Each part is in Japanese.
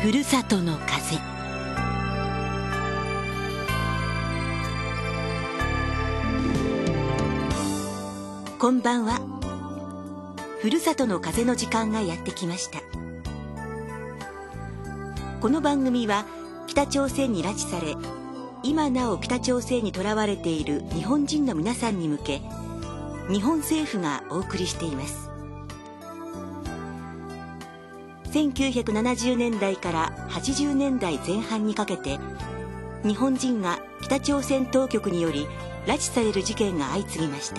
ふるさとの風。こんばんは。ふるさとの風の時間がやってきました。この番組は北朝鮮に拉致され、今なお北朝鮮にとらわれている日本人の皆さんに向け、日本政府がお送りしています。1970年代から80年代前半にかけて、日本人が北朝鮮当局により拉致される事件が相次ぎました。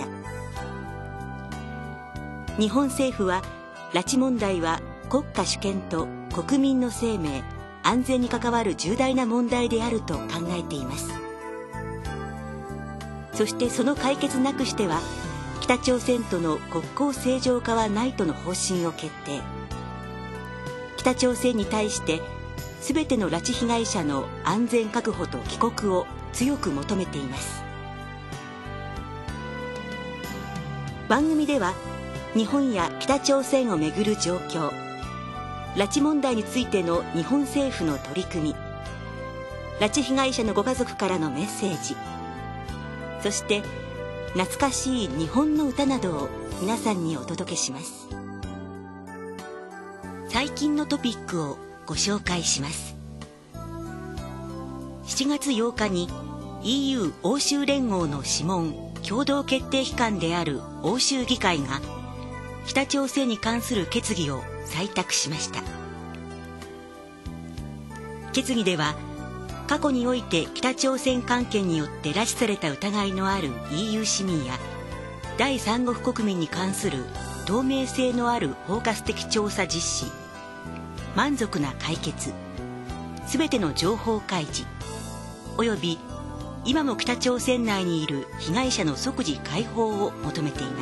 日本政府は、拉致問題は国家主権と国民の生命、安全に関わる重大な問題であると考えています。そしてその解決なくしては、北朝鮮との国交正常化はないとの方針を決定。北朝鮮に対して全ての拉致被害者の安全確保と帰国を強く求めています。番組では日本や北朝鮮をめぐる状況、拉致問題についての日本政府の取り組み、拉致被害者のご家族からのメッセージ、そして懐かしい日本の歌などを皆さんにお届けします。最近のトピックをご紹介します。7月8日に EU 欧州連合の諮問共同決定機関である欧州議会が北朝鮮に関する決議を採択しました。決議では、過去において北朝鮮関係によって拉致された疑いのある EU 市民や第三国国民に関する透明性のある包括的調査実施、満足な解決、すべての情報開示、および今も北朝鮮内にいる被害者の即時解放を求めています。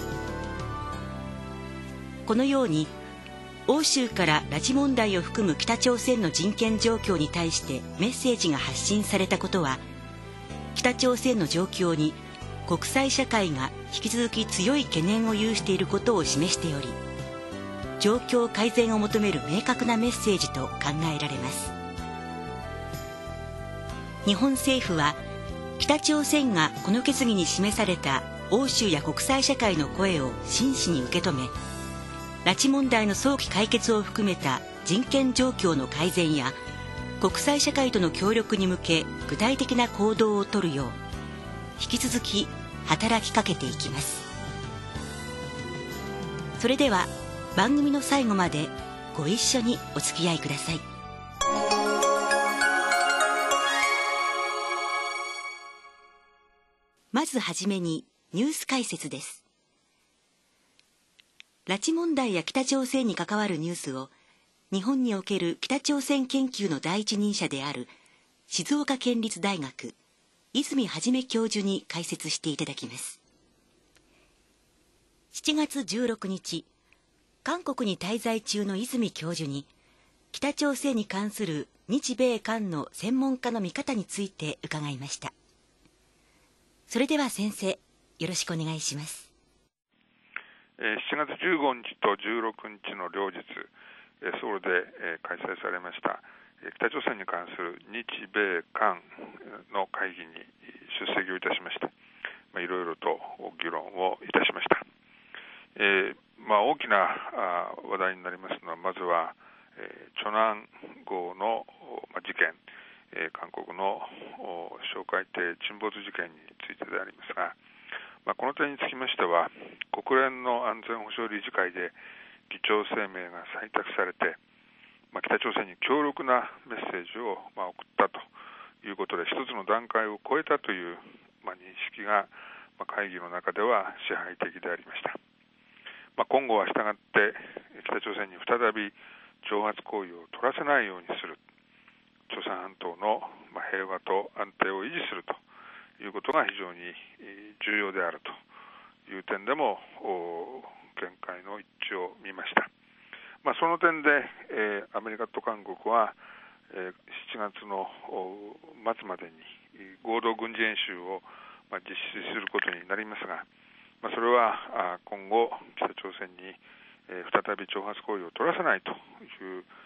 このように、欧州から拉致問題を含む北朝鮮の人権状況に対してメッセージが発信されたことは、北朝鮮の状況に国際社会が引き続き強い懸念を有していることを示しており、状況改善を求める明確なメッセージと考えられます。日本政府は、北朝鮮がこの決議に示された欧州や国際社会の声を真摯に受け止め、拉致問題の早期解決を含めた人権状況の改善や国際社会との協力に向け具体的な行動をとるよう引き続き働きかけていきます。それでは番組の最後までご一緒にお付き合いください。まずはじめにニュース解説です。拉致問題や北朝鮮に関わるニュースを日本における北朝鮮研究の第一人者である静岡県立大学泉元教授に解説していただきます。7月16日、韓国に滞在中の泉教授に北朝鮮に関する日米韓の専門家の見方について伺いました。それでは先生、よろしくお願いします。 7月15日と16日の両日、ソウルで開催されました北朝鮮に関する日米韓の会議に出席をいたしまして、いろいろと議論をいたしました。大きな話題になりますのは、まずはチョナン号の事件、韓国の哨戒艇沈没事件についてでありますが、この点につきましては、国連の安全保障理事会で議長声明が採択されて、北朝鮮に強力なメッセージを送ったということで、一つの段階を超えたという認識が会議の中では支配的でありました。今後は従って北朝鮮に再び挑発行為を取らせないようにする、朝鮮半島の平和と安定を維持するということが非常に重要であるという点でも見解の一致を見ました。その点で、アメリカと韓国は、7月の末までに合同軍事演習を実施することになりますが、それは今後北朝鮮に再び挑発行為を取らせないという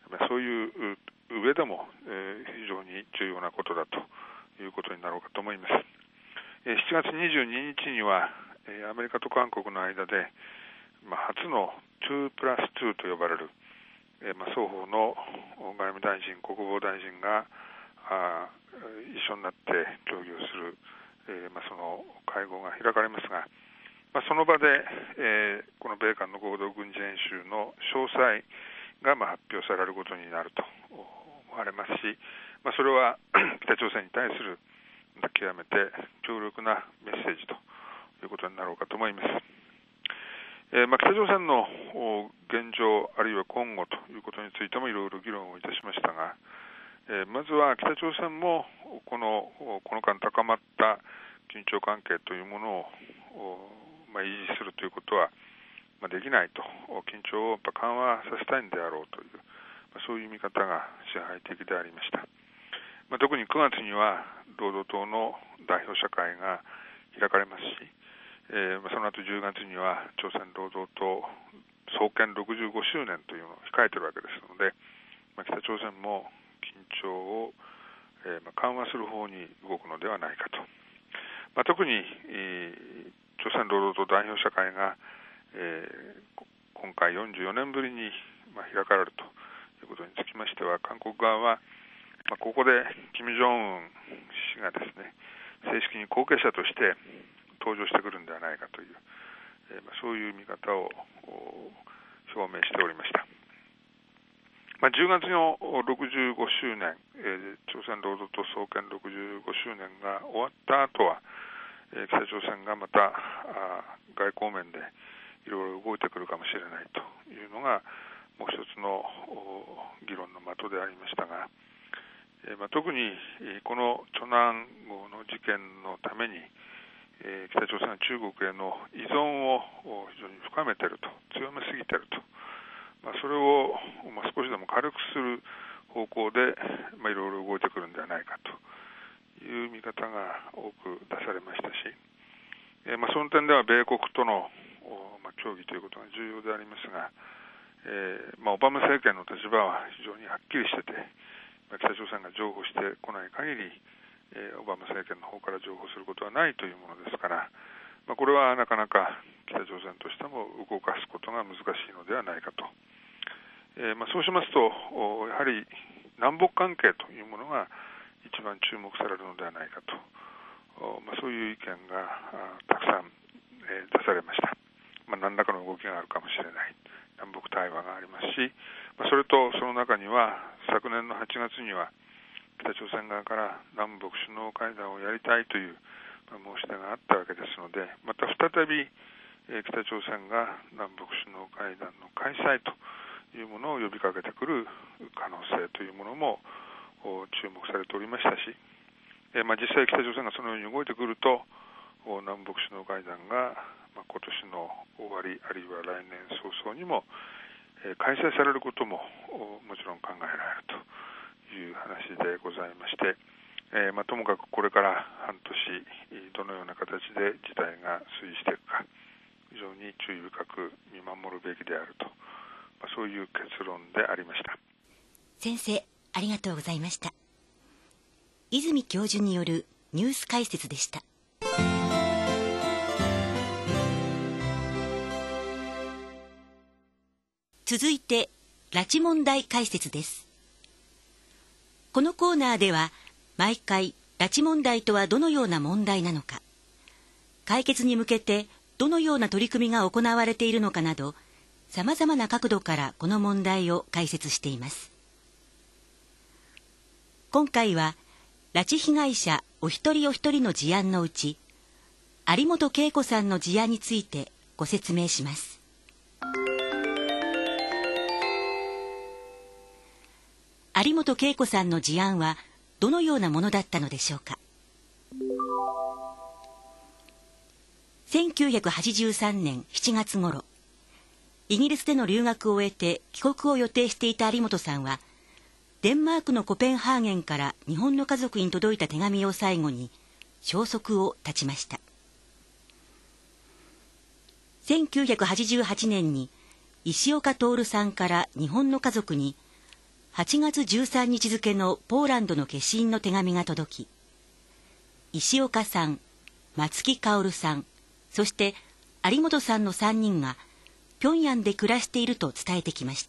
そういう上でも、非常に重要なことだということになろうかと思います。7月22日には、アメリカと韓国の間で、初の2+2と呼ばれる、双方の外務大臣、国防大臣が一緒になって協議をする、その会合が開かれますが、その場で、この米韓の合同軍事演習の詳細が発表されることになると思われますし、それは北朝鮮に対する極めて強力なメッセージということになろうかと思います。北朝鮮の現状あるいは今後ということについてもいろいろ議論をいたしましたが、まずは北朝鮮もこの間高まった緊張関係というものを維持するということはできないと、緊張を緩和させたいんであろうという、そういう見方が支配的でありました。特に9月には労働党の代表者会が開かれますし、その後10月には朝鮮労働党創建65周年というのを控えているわけですので、北朝鮮も緊張を緩和する方に動くのではないかと。特に朝鮮労働党代表者会が今回44年ぶりに開かれるということにつきましては、韓国側はここで金正恩氏がですね、正式に後継者として登場してくるんではないかという、そういう見方を表明しておりました。10月の65周年、朝鮮労働党創建65周年が終わった後は、北朝鮮がまた外交面でいろいろ動いてくるかもしれないというのがもう一つの議論の的でありましたが、特にこのチョナン号の事件のために、北朝鮮は中国への依存を非常に深めていると、強めすぎていると、それを少しでも軽くする方向でいろいろ動いてくるんではないかという見方が多く出されましたし、その点では米国との協議ということが重要でありますが、オバマ政権の立場は非常にはっきりしてて、北朝鮮が譲歩してこない限り、オバマ政権の方から譲歩することはないというものですから、これはなかなか北朝鮮としても動かすことが難しいのではないかと。そうしますと、やはり南北関係というものが一番注目されるのではないかと、そういう意見がたくさん、出されました。何らかの動きがあるかもしれない、南北対話がありますし、それとその中には昨年の8月には北朝鮮側から南北首脳会談をやりたいという申し出があったわけですので、また再び北朝鮮が南北首脳会談の開催というものを呼びかけてくる可能性というものも注目されておりましたし、実際北朝鮮がそのように動いてくると、南北首脳会談が今年の終わりあるいは来年早々にも開催されることももちろん考えられるという話でございまして、ともかくこれから半年どのような形で事態が推移していくか、非常に注意深く見守るべきであると、そういう結論でありました。 先生、ありがとうございました。泉教授によるニュース解説でした。続いて、拉致問題解説です。このコーナーでは、毎回、拉致問題とはどのような問題なのか、解決に向けてどのような取り組みが行われているのかなど、さまざまな角度からこの問題を解説しています。今回は、拉致被害者お一人お一人の事案のうち、有本恵子さんの事案についてご説明します。有本恵子さんの事案はどのようなものだったのでしょうか。1983年7月頃、イギリスでの留学を終えて帰国を予定していた有本さんは、デンマークのコペンハーゲンから日本の家族に届いた手紙を最後に消息を絶ちました。1988年に石岡徹さんから日本の家族に、 8月13日付のポーランドの消印の手紙が届き、石岡さん、松木薫さん、そして有本さんの3人が平壌で暮らしていると伝えてきました。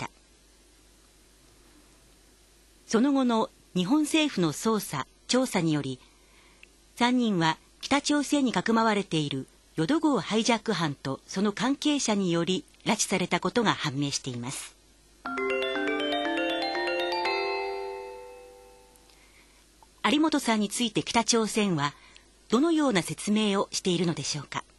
その後の日本政府の捜査・調査により、3人は北朝鮮にかくまわれている淀号ハイジャック犯とその関係者により拉致されたことが判明しています。有本さんについて北朝鮮はどのような説明をしているのでしょうか。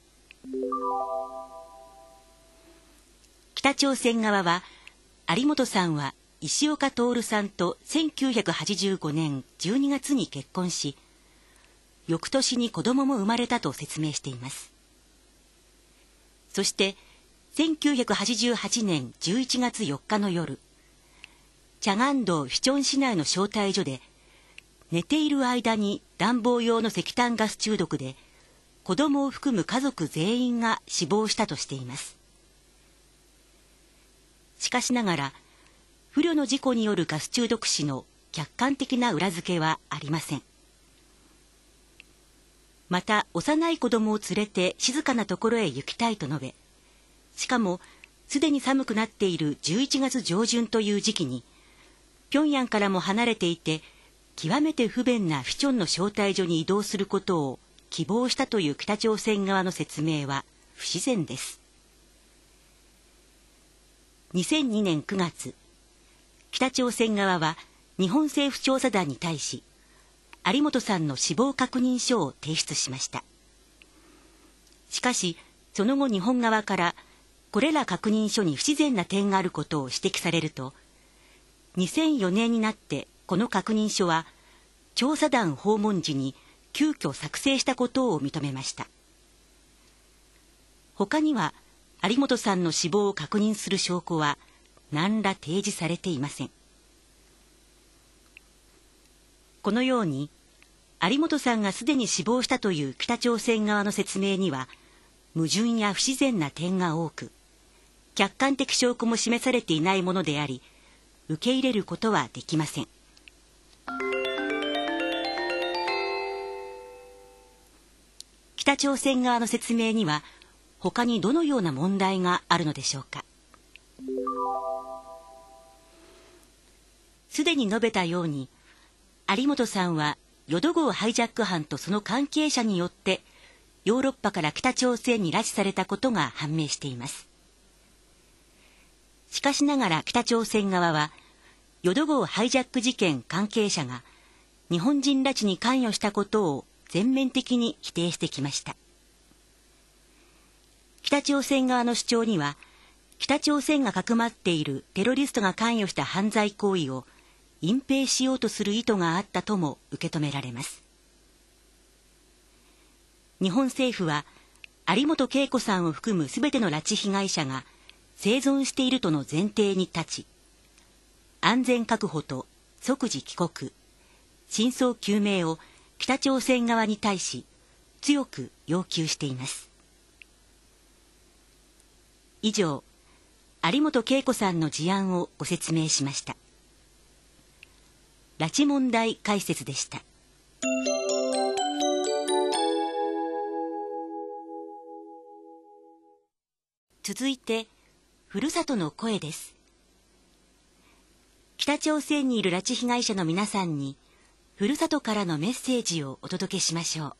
北朝鮮側は、有本さんは石岡徹さんと1985年12月に結婚し、翌年に子供も生まれたと説明しています。そして1988年11月4日の夜、チャガン道フィチョン市内の招待所で、寝ている間に暖房用の石炭ガス中毒で子供を含む家族全員が死亡したとしています。しかしながら、不慮の事故によるガス中毒死の客観的な裏付けはありません。また、幼い子供を連れて静かなところへ行きたいと述べ、しかもすでに寒くなっている11月上旬という時期に、平壌からも離れていて極めて不便なフィチョンの招待所に移動することを希望したという北朝鮮側の説明は不自然です。2002年9月、北朝鮮側は日本政府調査団に対し、有本さんの死亡確認書を提出しました。しかし、その後日本側からこれら確認書に不自然な点があることを指摘されると、2004年になってこの確認書は調査団訪問時に急遽作成したことを認めました。他には有本さんの死亡を確認する証拠は何ら提示されていません。このように有本さんがすでに死亡したという北朝鮮側の説明には矛盾や不自然な点が多く、客観的証拠も示されていないものであり、受け入れることはできません。北朝鮮側の説明には他にどのような問題があるのでしょうか。すでに述べたように、有本さんは淀号ハイジャック犯とその関係者によってヨーロッパから北朝鮮に拉致されたことが判明しています。しかしながら北朝鮮側は、淀号ハイジャック事件関係者が日本人拉致に関与したことを全面的に否定してきました。北朝鮮側の主張には、北朝鮮がかくまっているテロリストが関与した犯罪行為を隠蔽しようとする意図があったとも受け止められます。日本政府は、有本恵子さんを含むすべての拉致被害者が生存しているとの前提に立ち、安全確保と即時帰国、真相究明を北朝鮮側に対し強く要求しています。以上、有本恵子さんの事案をご説明しました。拉致問題解説でした。続いて、ふるさとの声です。北朝鮮にいる拉致被害者の皆さんに、ふるさとからのメッセージをお届けしましょう。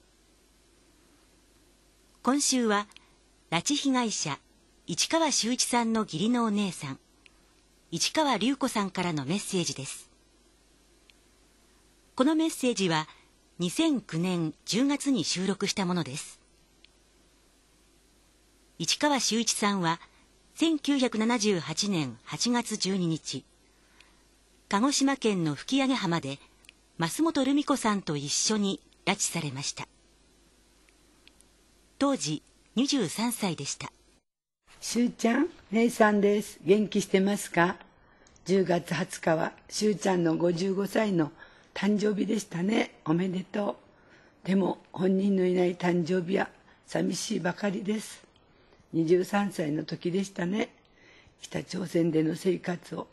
今週は、拉致被害者、市川修一さんの義理のお姉さん、市川隆子さんからのメッセージです。このメッセージは、2009年10月に収録したものです。市川修一さんは、1978年8月12日、鹿児島県の吹上浜で、増本留美子さんと一緒に拉致されました。当時23歳でした。 しゅうちゃん、姉さんです。元気してますか？ 10 月20日はしゅうちゃんの55歳の誕生日でしたね。おめでとう。でも本人のいない誕生日は寂しいばかりです。23歳の時でしたね。北朝鮮での生活を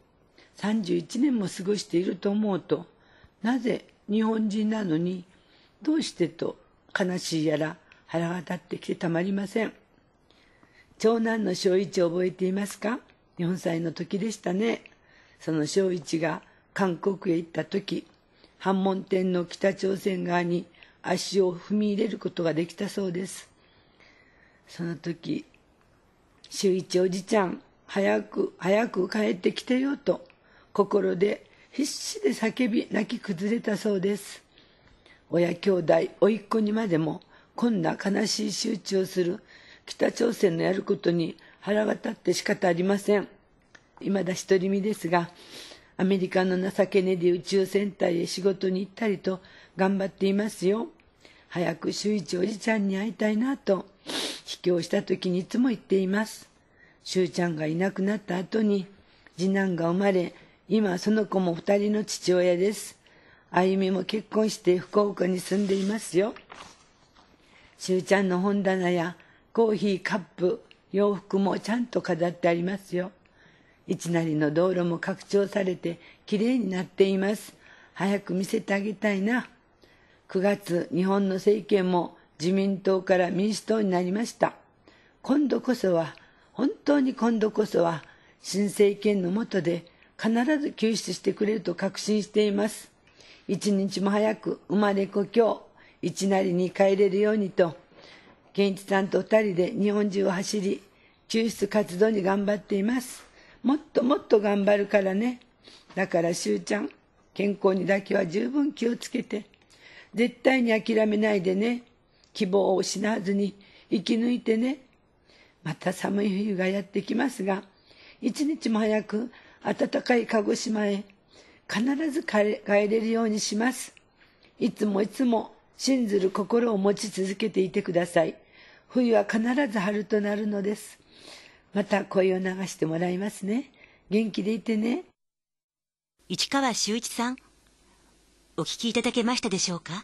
31年も過ごしていると思うと、なぜ日本人なのにどうしてと悲しいやら腹が立ってきてたまりません。長男の正一を覚えていますか？ 4 歳の時でしたね。その正一が韓国へ行った時、反問店の北朝鮮側に足を踏み入れることができたそうです。その時、秀一おじちゃん、早く帰ってきてよと心で必死で叫び泣き崩れたそうです。親兄弟甥っ子にまでもこんな悲しい仕打ちをする北朝鮮のやることに腹が立って仕方ありません。未だ独り身ですが、アメリカの情けねで宇宙センターへ仕事に行ったりと頑張っていますよ。早く秀一おじちゃんに会いたいなと帰郷した時にいつも言っています。秀ちゃんがいなくなった後に次男が生まれ、今その子も2人の父親です。あゆみも結婚して福岡に住んでいますよ。秀ちゃんの本棚やコーヒーカップ、洋服もちゃんと飾ってありますよ。一成の道路も拡張されてきれいになっています。早く見せてあげたいな。9月、日本の政権も自民党から民主党になりました。本当に今度こそは新政権の下で必ず救出してくれると確信しています。一日も早く生まれ故郷一成に帰れるようにと、健一さんと2人で日本中を走り救出活動に頑張っています。もっともっと頑張るからね。だから秀ちゃん、健康にだけは十分気をつけて、絶対に諦めないでね。希望を失わずに生き抜いてね。また寒い冬がやってきますが、一日も早く暖かい鹿児島へ必ず帰れるようにします。いつも信ずる心を持ち続けていてください。冬は必ず春となるのです。また声を流してもらいますね。元気でいてね。 市川修一さん、お聞きいただけましたでしょうか？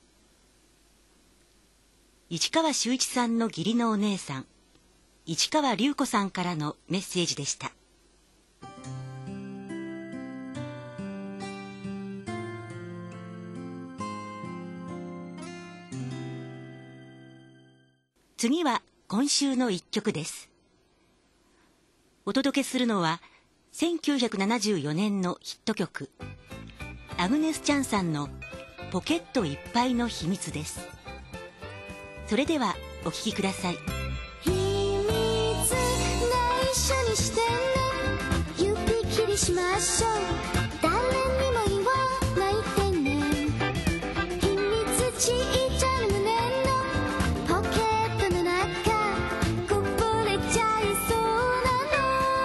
市川修一さんの義理のお姉さん、市川隆子さんからのメッセージでした。次は今週の一曲です。お届けするのは1974年のヒット曲、アグネス・チャンさんのポケットいっぱいの秘密です。それではお聴きください。 秘密内緒にしてね、指切りしましょう。誰にも言わないでね。秘密ちっちゃな胸のポケットの中、こぼれちゃいそうなの。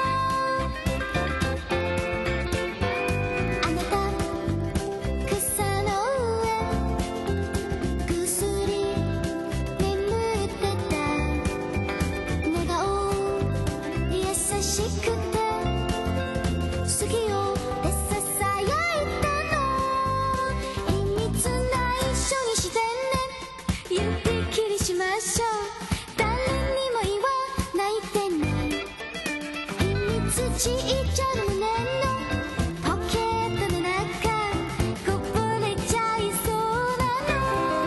あなた草の上ぐっすり眠ってた。寝顔優しくて好きよってささやいたの。秘密内緒にしてね、指切りしましょう。誰にも言わないでね。秘密ちっちゃな胸のポケットの中、こぼれちゃいそうなの。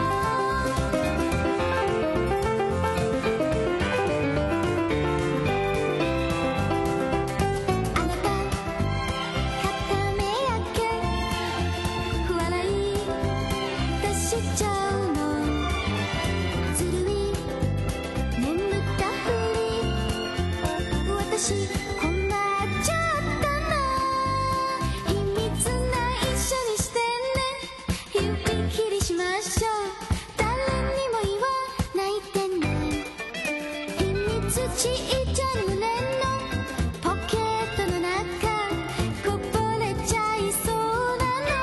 あなた片目やけ笑い出しちゃうの。ずるい眠ったふり、私困っちゃったな。秘密内緒にしてね、指切りしましょう。誰にも言わないでね。秘密ちっちゃな胸のポケットの中、こぼれちゃいそうなの。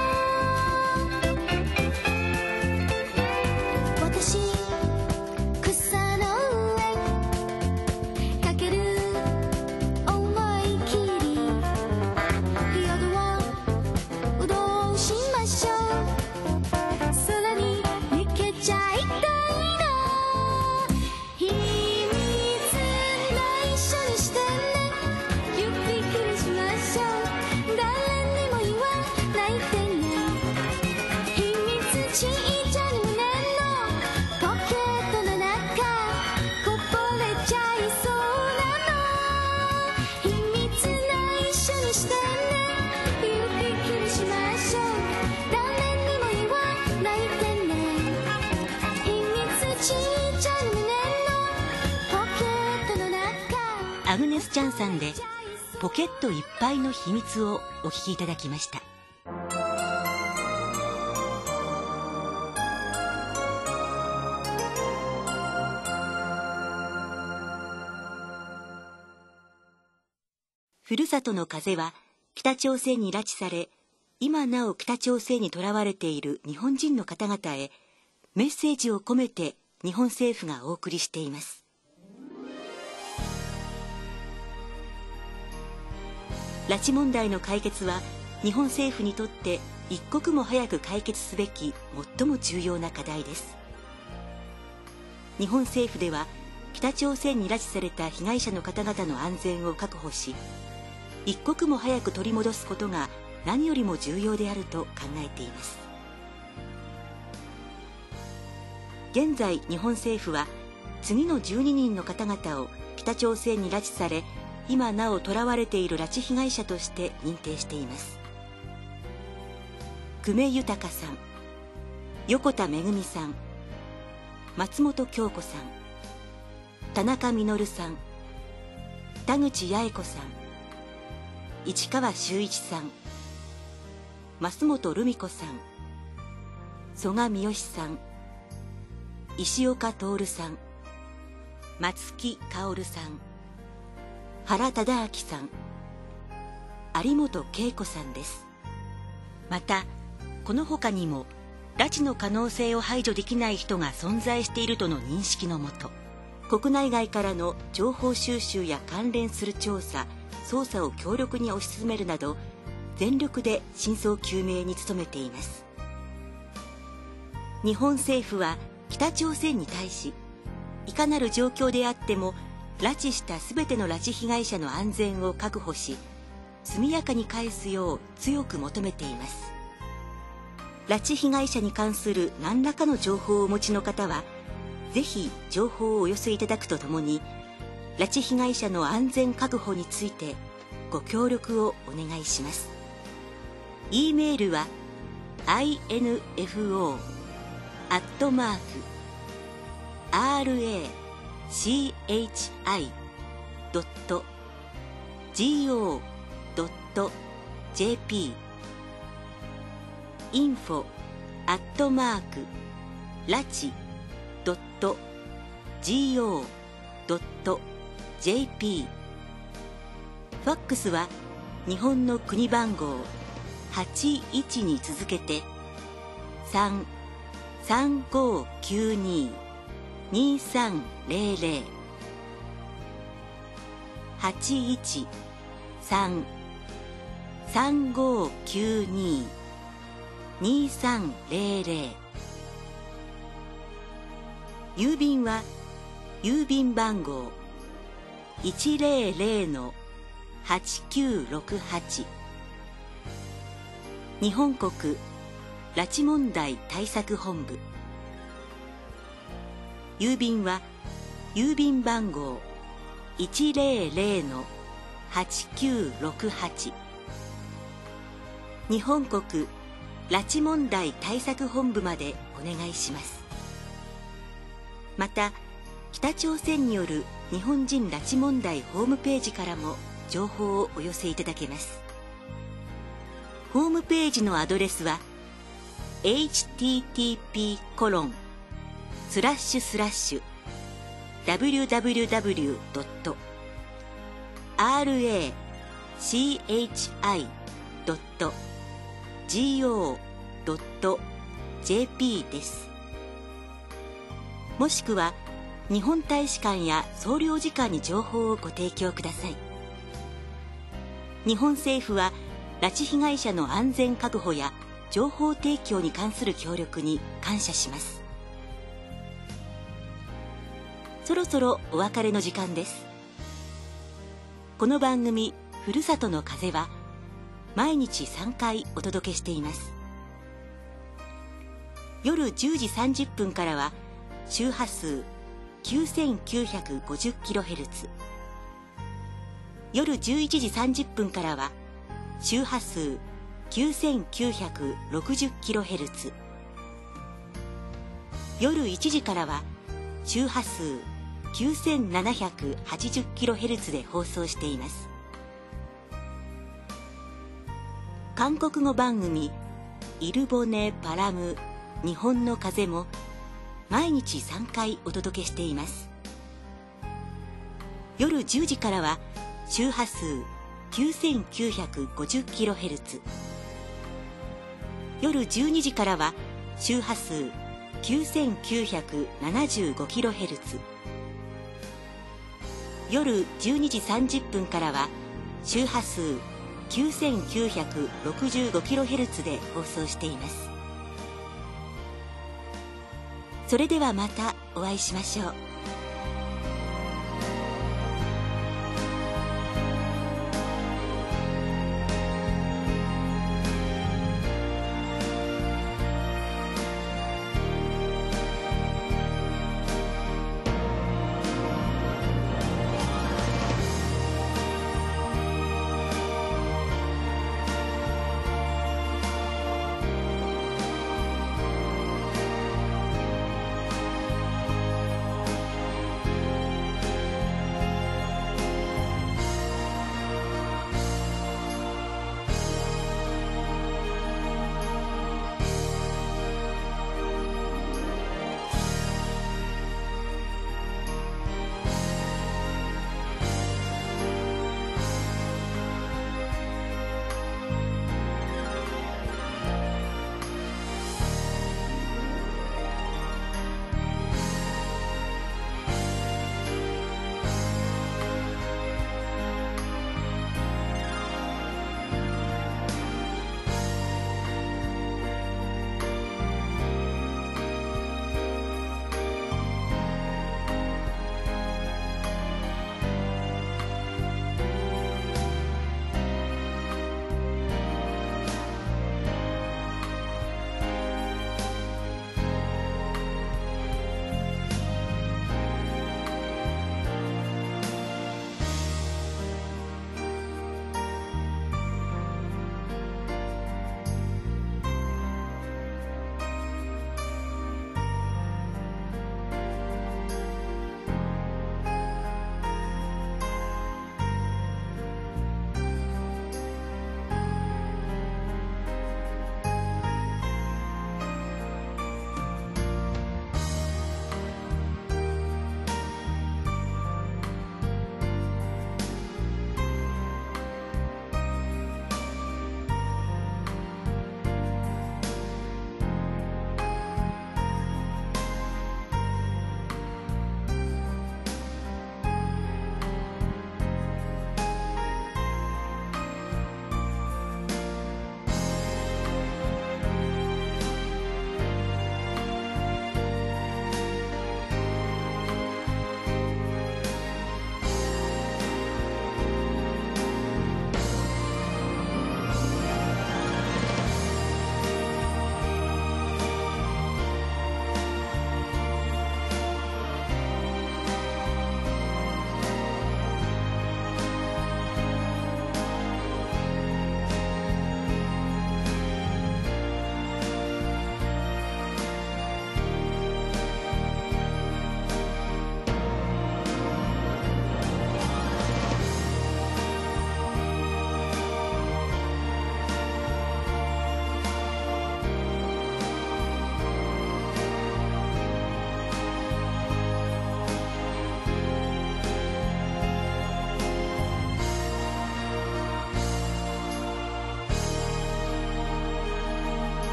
私草の上かける思い切り、夜をうどんしましょう。空に逃げちっちゃい胸のポケットの中アグネス・チャンさんでポケットいっぱいの秘密をお聞きいただきました。ふるさとの風は北朝鮮に拉致され、今なお北朝鮮にとらわれている日本人の方々へメッセージを込めて日本政府がお送りしています。拉致問題の解決は日本政府にとって一刻も早く解決すべき最も重要な課題です。日本政府では北朝鮮に拉致された被害者の方々の安全を確保し、一刻も早く取り戻すことが何よりも重要であると考えています。現在日本政府は次の12人の方々を北朝鮮に拉致され、今なお囚われている拉致被害者として認定しています。久米豊さん、横田めぐみさん、松本京子さん、田中実さん、田口八重子さん、市川修一さん、増本留美子さん、曽我三好さん、石岡徹さん、松木薫さん、原忠明さん、有本恵子さんです。またこの他にも拉致の可能性を排除できない人が存在しているとの認識のもと、国内外からの情報収集や関連する調査・捜査を強力に推し進めるなど、全力で真相究明に努めています。日本政府は北朝鮮に対し、いかなる状況であっても拉致したすべての拉致被害者の安全を確保し、速やかに返すよう強く求めています。拉致被害者に関する何らかの情報をお持ちの方は、ぜひ情報をお寄せいただくとともに、拉致被害者の安全確保についてご協力をお願いします。e メールは info@rachi.go.jp info@rachi.go.jp ファックスは日本の国番号81に続けて 3-3592-2300 81-3592-2300 郵便は郵便番号 100-8968 日本国拉致問題対策本部。郵便は郵便番号 100-8968 日本国拉致問題対策本部までお願いします。また北朝鮮による日本人拉致問題ホームページからも情報をお寄せいただけます。ホームページのアドレスは http://www.rachi.go.jp です。もしくは日本大使館や総領事館に情報をご提供ください。日本政府は拉致被害者の安全確保や情報提供に関する協力に感謝します。そろそろお別れの時間です。この番組ふるさとの風は毎日3回お届けしています。夜10時30分からは周波数 9950kHz、 夜11時30分からは周波数 9960kHz、 夜1時からは周波数 9780kHz で放送しています。韓国語番組イルボネ・パラム日本の風も毎日3回お届けしています。夜10時からは周波数 9950kHz、 夜12時からは周波数 9975kHz、 夜12時30分からは周波数 9965kHz で放送しています。それではまたお会いしましょう。